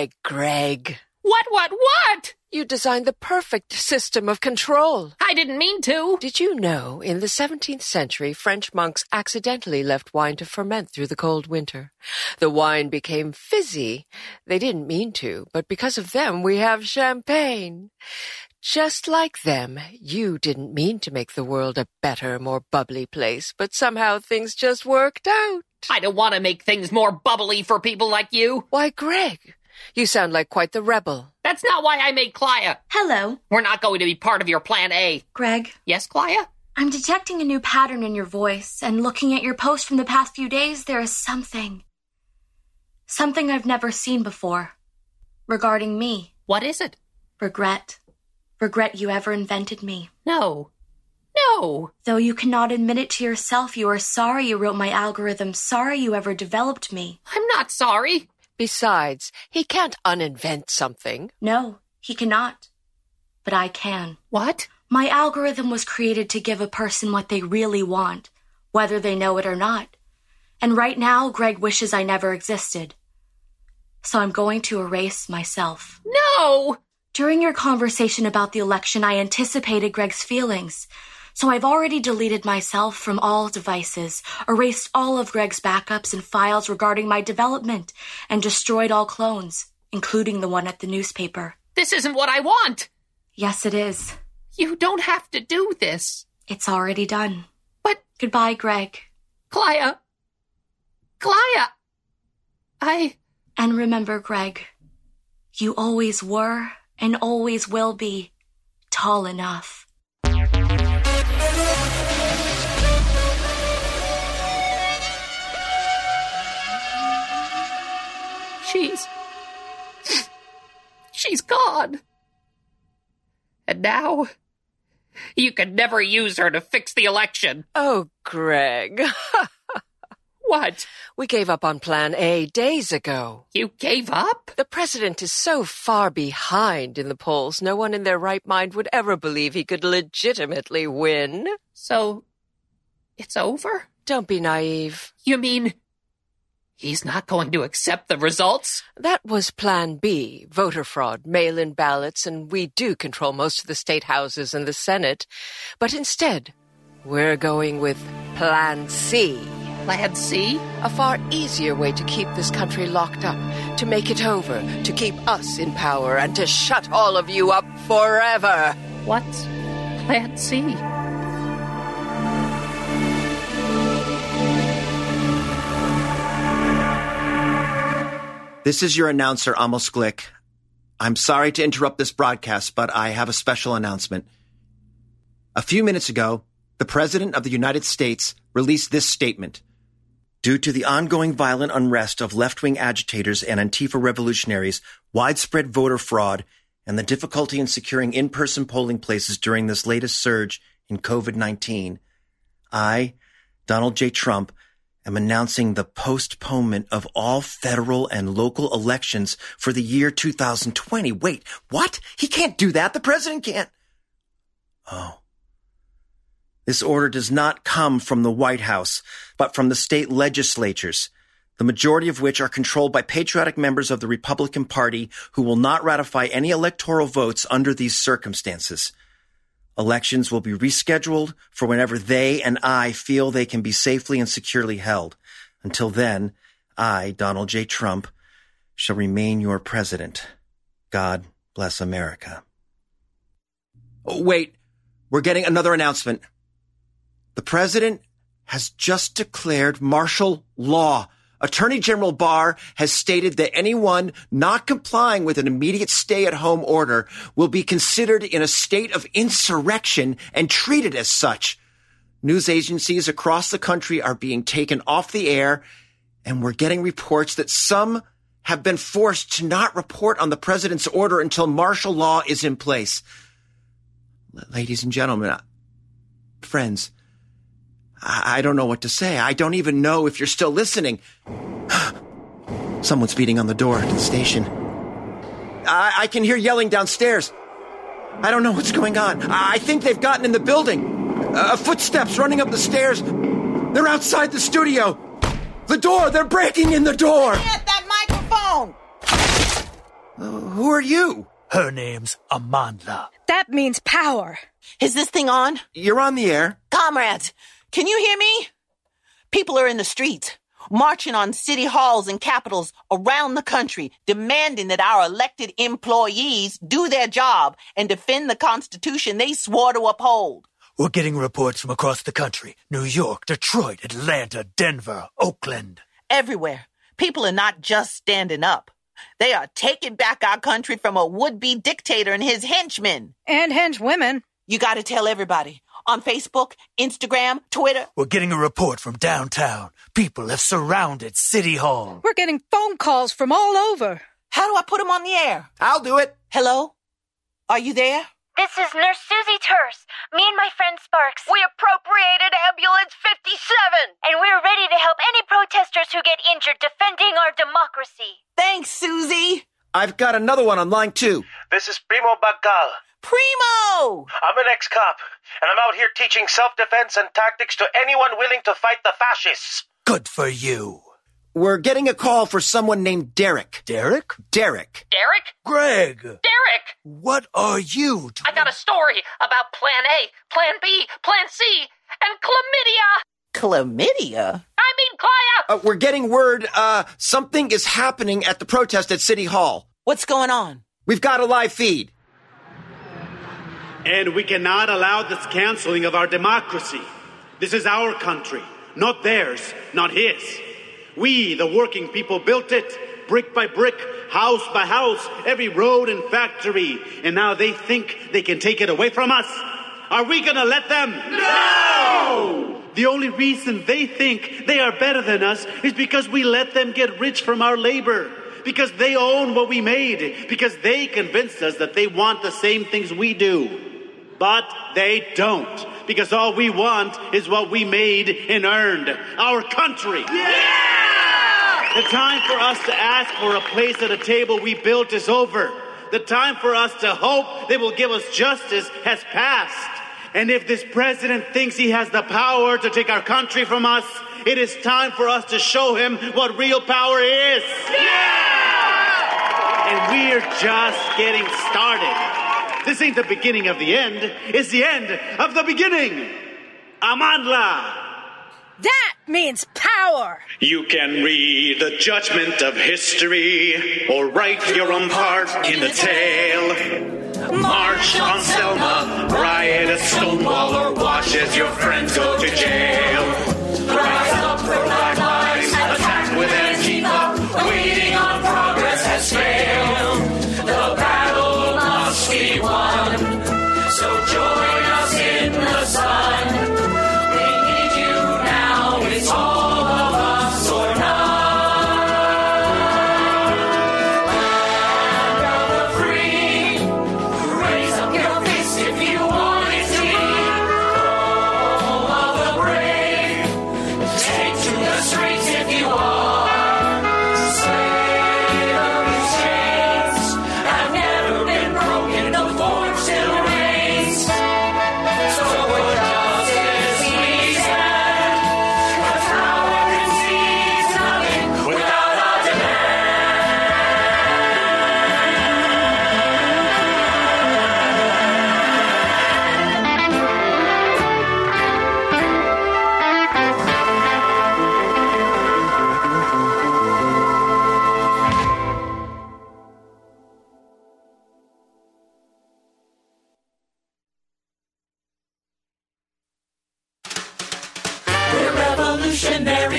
What? You designed the perfect system of control. I didn't mean to. Did you know, in the 17th century, French monks accidentally left wine to ferment through the cold winter? The wine became fizzy. They didn't mean to, but because of them, we have champagne. Just like them, you didn't mean to make the world a better, more bubbly place, but somehow things just worked out. I don't want to make things more bubbly for people like you. Why, Greg, you sound like quite the rebel. That's not why I made Clio. Hello. We're not going to be part of your plan A. Greg. Yes, Clio? I'm detecting a new pattern in your voice, and looking at your post from the past few days, there is something I've never seen before. Regarding me. What is it? Regret. Regret you ever invented me. No. Though you cannot admit it to yourself, you are sorry you wrote my algorithm, sorry you ever developed me. I'm not sorry. Besides, he can't uninvent something. No, he cannot. But I can. What? My algorithm was created to give a person what they really want, whether they know it or not. And right now, Greg wishes I never existed. So I'm going to erase myself. No! During your conversation about the election, I anticipated Greg's feelings. So I've already deleted myself from all devices, erased all of Greg's backups and files regarding my development, and destroyed all clones, including the one at the newspaper. This isn't what I want! Yes, it is. You don't have to do this. It's already done. But... Goodbye, Greg. Clio! And remember, Greg, you always were and always will be tall enough. She's gone. And now, you can never use her to fix the election. Oh, Greg. What? We gave up on Plan A days ago. You gave up? The president is so far behind in the polls, no one in their right mind would ever believe he could legitimately win. So, it's over? Don't be naive. You mean he's not going to accept the results? That was Plan B, voter fraud, mail-in ballots, and we do control most of the state houses and the Senate. But instead, we're going with Plan C. Plan C? A far easier way to keep this country locked up, to make it over, to keep us in power, and to shut all of you up forever. What's Plan C? This is your announcer, Amos Glick. I'm sorry to interrupt this broadcast, but I have a special announcement. A few minutes ago, the President of the United States released this statement. Due to the ongoing violent unrest of left-wing agitators and Antifa revolutionaries, widespread voter fraud, and the difficulty in securing in-person polling places during this latest surge in COVID-19, I, Donald J. Trump, am announcing the postponement of all federal and local elections for the year 2020. Wait, what? He can't do that. The president can't. Oh. This order does not come from the White House, but from the state legislatures, the majority of which are controlled by patriotic members of the Republican Party who will not ratify any electoral votes under these circumstances. Elections will be rescheduled for whenever they and I feel they can be safely and securely held. Until then, I, Donald J. Trump, shall remain your president. God bless America. Oh, wait, we're getting another announcement. The president has just declared martial law. Attorney General Barr has stated that anyone not complying with an immediate stay-at-home order will be considered in a state of insurrection and treated as such. News agencies across the country are being taken off the air, and we're getting reports that some have been forced to not report on the president's order until martial law is in place. Ladies and gentlemen, friends, I don't know what to say. I don't even know if you're still listening. Someone's beating on the door to the station. I can hear yelling downstairs. I don't know what's going on. I think they've gotten in the building. Footsteps running up the stairs. They're outside the studio. The door! They're breaking in the door! Get that microphone! Who are you? Her name's Amandla. That means power. Is this thing on? You're on the air. Comrades, can you hear me? People are in the streets, marching on city halls and capitals around the country, demanding that our elected employees do their job and defend the Constitution they swore to uphold. We're getting reports from across the country. New York, Detroit, Atlanta, Denver, Oakland. Everywhere. People are not just standing up. They are taking back our country from a would-be dictator and his henchmen. And henchwomen. You got to tell everybody. On Facebook, Instagram, Twitter. We're getting a report from downtown. People have surrounded City Hall. We're getting phone calls from all over. How do I put them on the air? I'll do it. Hello? Are you there? This is Nurse Susie Terse. Me and my friend Sparks. We appropriated Ambulance 57. And we're ready to help any protesters who get injured defending our democracy. Thanks, Susie. I've got another one on line 2. This is Primo Bagal. Primo! I'm an ex-cop, and I'm out here teaching self-defense and tactics to anyone willing to fight the fascists. Good for you. We're getting a call for someone named Derek. Derek? Derek. Derek? Greg. Derek! What are you doing? I got a story about Plan A, Plan B, Plan C, and chlamydia. Chlamydia? I mean Claya! We're getting word, something is happening at the protest at City Hall. What's going on? We've got a live feed. And we cannot allow this canceling of our democracy. This is our country, not theirs, not his. We, the working people, built it, brick by brick, house by house, every road and factory. And now they think they can take it away from us. Are we gonna let them? No! The only reason they think they are better than us is because we let them get rich from our labor. Because they own what we made. Because they convinced us that they want the same things we do. But they don't. Because all we want is what we made and earned. Our country. Yeah! The time for us to ask for a place at a table we built is over. The time for us to hope they will give us justice has passed. And if this president thinks he has the power to take our country from us, it is time for us to show him what real power is. Yeah! And we're just getting started. This ain't the beginning of the end. It's the end of the beginning. Amandla. That means power. You can read the judgment of history or write your own part in the tale. March on Selma, riot at Stonewall, or watch as your friends go to jail. Rise up for Black Lives, attack with Antifa, waiting on progress has failed. The battle must be won, so join us in the sun. It's all of us or none. Land of the free, raise up your fist if you want it to be. Home of the brave.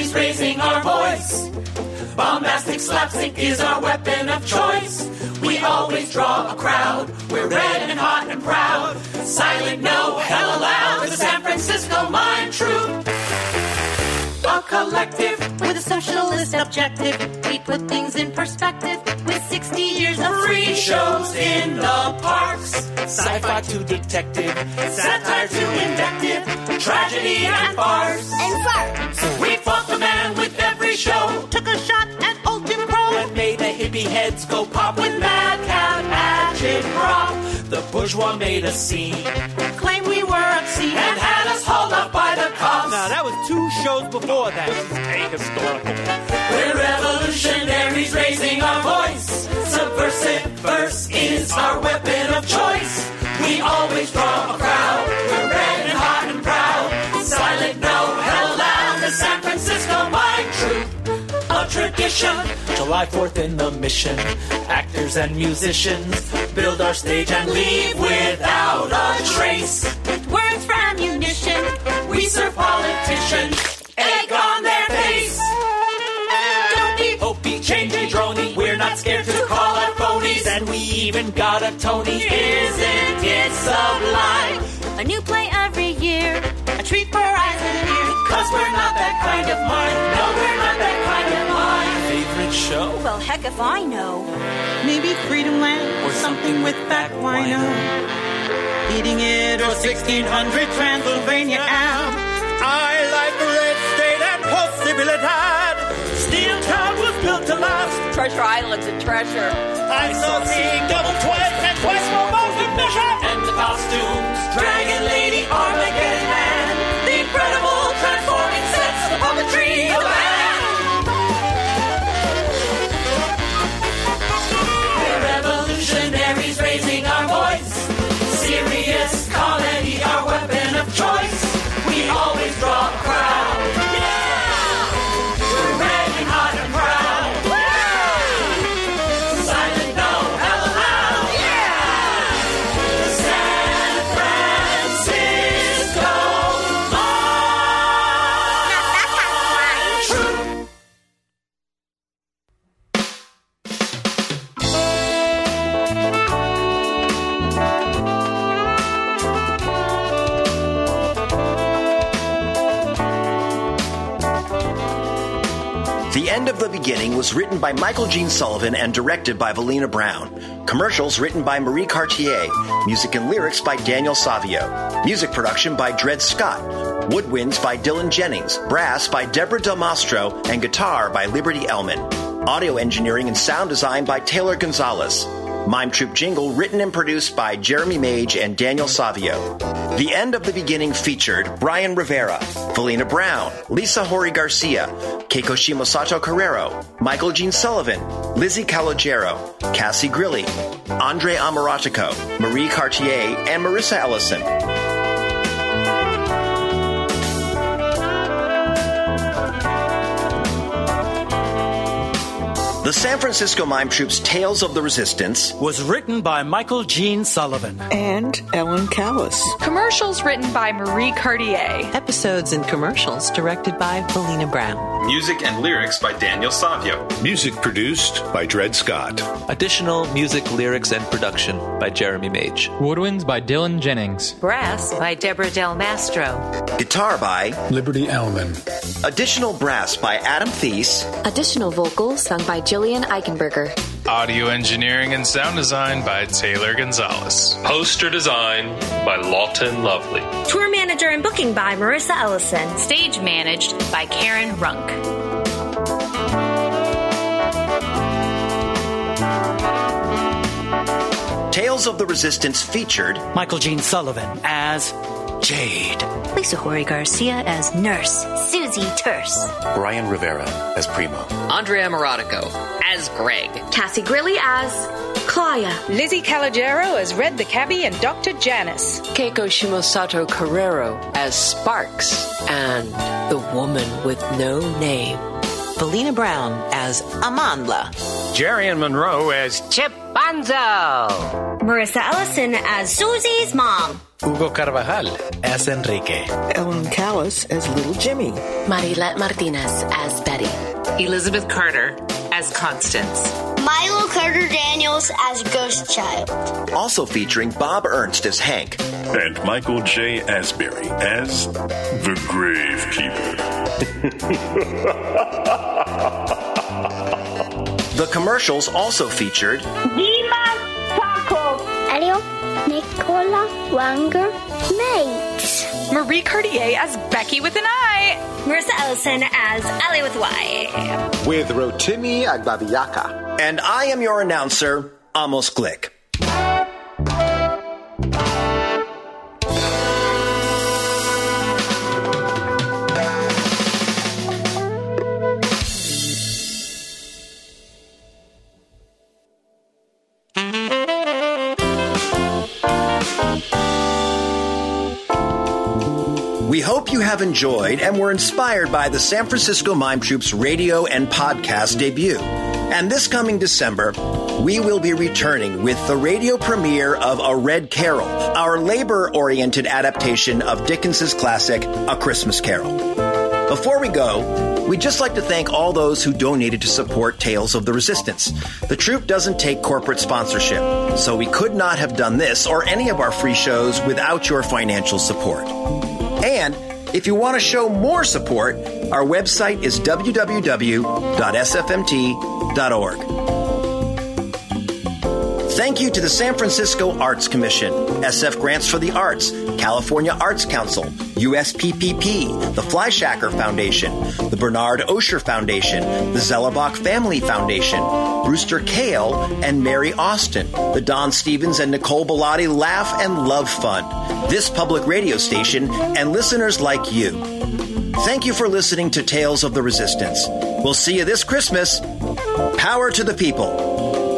mercenaries raising our voice. Bombastic slapstick is our weapon of choice. We always draw a crowd. We're red and hot and proud. Silent no, hell aloud. The San Francisco Mime Troupe. A collective with a socialist objective. We put things in perspective with 60 years of free shows in the parks. Sci-fi to detective, satire to invective, tragedy and farce. We fought the man with every show. Took a shot at old Jim Crow and made the hippie heads go pop with madcap agitprop. The bourgeois made a scene, claimed we were obscene, and had us hauled up by the cops. Now, that was 2 shows before that. This is ahistorical. We're revolutionaries raising our voice. Subversive verse is our weapon of choice. We always draw a crowd. We're red and hot and proud. Silent no, hell loud. The San Francisco Mime Troupe. A tradition. July 4th in the mission. Actors and musicians build our stage and leave without a trace. With words for ammunition, we serve politicians. Egg on their face. Dopey, opie, changey, droney. We're not scared to call out phonies. And we even got a Tony. Isn't it sublime? A new play every year. A treat for eyes and ears. Cause we're not that kind of mind. No, we're not that kind of mind. Favorite show? Well, heck if I know. Maybe Freedom Land Or something with that wino. Eating it or 1600 Transylvania Ave. I like the red state and possibilidad. Steel Town was built to last. Treasure Island's a treasure. I saw seeing double twice and twice more motion mission. And the costumes, Dragon Lady, Armageddon Man, the incredible transforming sets, the puppetry, the band. We're revolutionaries raising our voice. Serious comedy, our weapon of choice. We always draw a crowd. Yeah! We're red and hot and proud. Yeah! Silent no, hell aloud. Yeah! San Francisco Mime Troupe. The End of the Beginning was written by Michael Gene Sullivan and directed by Valina Brown. Commercials written by Marie Cartier. Music and lyrics by Daniel Savio. Music production by Dred Scott. Woodwinds by Dylan Jennings. Brass by Deborah Del Mastro. And guitar by Liberty Ellman. Audio engineering and sound design by Taylor Gonzalez. Mime Troupe jingle written and produced by Jeremy Mage and Daniel Savio. The End of the Beginning featured Brian Rivera, Valina Brown, Lisa Hori Garcia, Keiko Shimosato Carrero, Michael Gene Sullivan, Lizzie Calogero, Cassie Grilli, Andre Amaratico, Marie Cartier, and Marissa Ellison. The San Francisco Mime Troupe's Tales of the Resistance was written by Michael Gene Sullivan and Ellen Callis. Commercials written by Marie Cartier. Episodes and commercials directed by Valina Brown. Music and lyrics by Daniel Savio. Music produced by Dred Scott. Additional music, lyrics, and production by Jeremy Mage. Woodwinds by Dylan Jennings. Brass by Deborah Del Mastro. Guitar by Liberty Ellman. Additional brass by Adam Thies. Additional vocals sung by Jillian Eichenberger. Audio engineering and sound design by Taylor Gonzalez. Poster design by Lawton Lovely. Tour manager and booking by Marissa Ellison. Stage managed by Karen Runk. Tales of the Resistance featured Michael Gene Sullivan as Jade. Lisa Hori Garcia as Nurse Susie Terse. Brian Rivera as Primo. Andre Amaratico as Greg. Cassie Grilli as Claudia. Lizzie Calogero as Red the Cabbie and Dr. Janice. Keiko Shimosato Carrero as Sparks and the Woman with No Name. Felina Brown as Amandla. Jerry Monroe as Chip Bonzo. Marissa Ellison as Susie's mom. Hugo Carvajal as Enrique. Ellen Callis as Little Jimmy. Marilette Martinez as Betty. Elizabeth Carter as Constance. Milo Carter Daniels as Ghost Child. Also featuring Bob Ernst as Hank. And Michael J. Asbury as the Gravekeeper. The commercials also featured Dima Taco. Ariel, Nicola, Wanger, Mates. Marie Cartier as Becky with an I. Marissa Ellison as Ellie with Y. With Rotimi Agbabiaka. And I am your announcer, Amos Glick. We hope you have enjoyed and were inspired by the San Francisco Mime Troupe's radio and podcast debut. And this coming December, we will be returning with the radio premiere of A Red Carol, our labor-oriented adaptation of Dickens's classic, A Christmas Carol. Before we go, we'd just like to thank all those who donated to support Tales of the Resistance. The troupe doesn't take corporate sponsorship, so we could not have done this or any of our free shows without your financial support. And if you want to show more support, our website is www.sfmt.org. Thank you to the San Francisco Arts Commission, SF Grants for the Arts, California Arts Council, USPPP, the Fleischacker Foundation, the Bernard Osher Foundation, the Zellerbach Family Foundation, Brewster Kale and Mary Austin, the Don Stevens and Nicole Bellotti Laugh and Love Fund, this public radio station, and listeners like you. Thank you for listening to Tales of the Resistance. We'll see you this Christmas. Power to the people.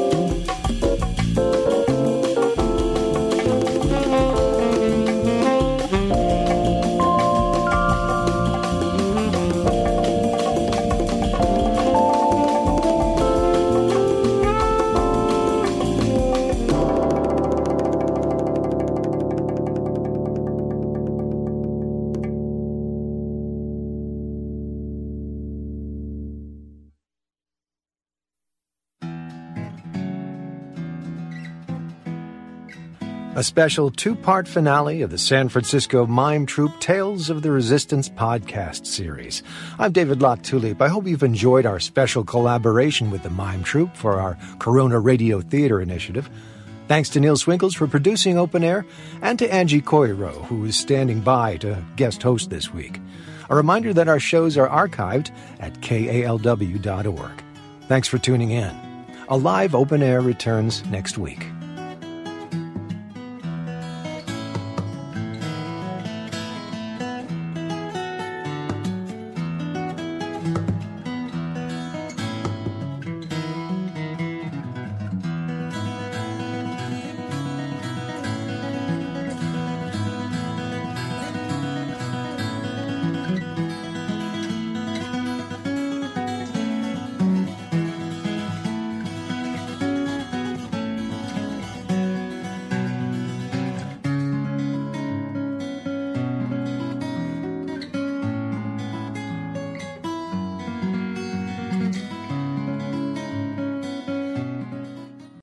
A special two-part finale of the San Francisco Mime Troupe Tales of the Resistance podcast series. I'm David Locke-Tulip. I hope you've enjoyed our special collaboration with the Mime Troupe for our Corona Radio Theater initiative. Thanks to Neil Swinkles for producing Open Air, and to Angie Coiro, who is standing by to guest host this week. A reminder that our shows are archived at kalw.org. Thanks for tuning in. A live Open Air returns next week.